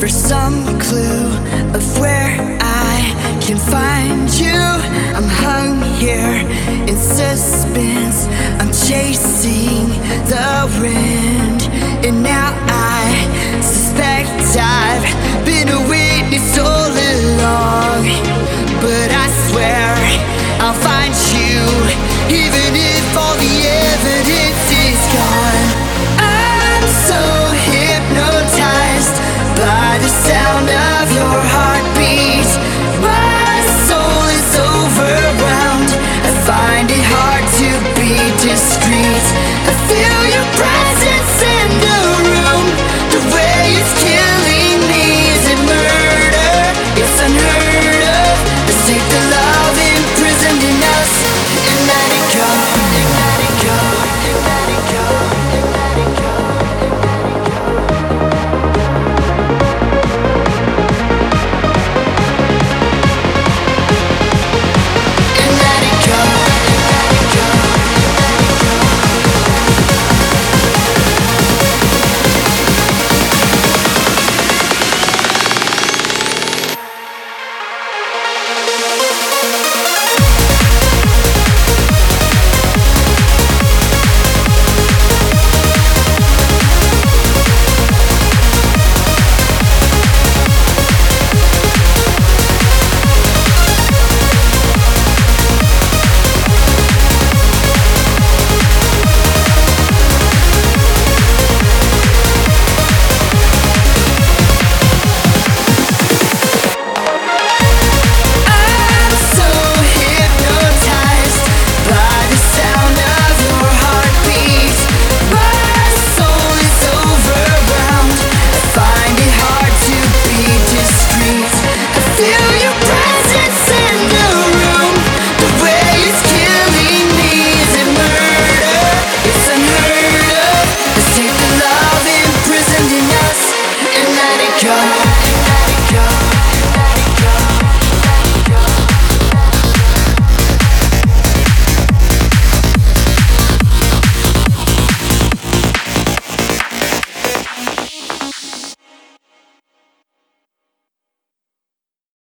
for some clue of where I can find you. I'm hung here in suspense, I'm chasing the wind, and now I suspect I've been a witness all along, but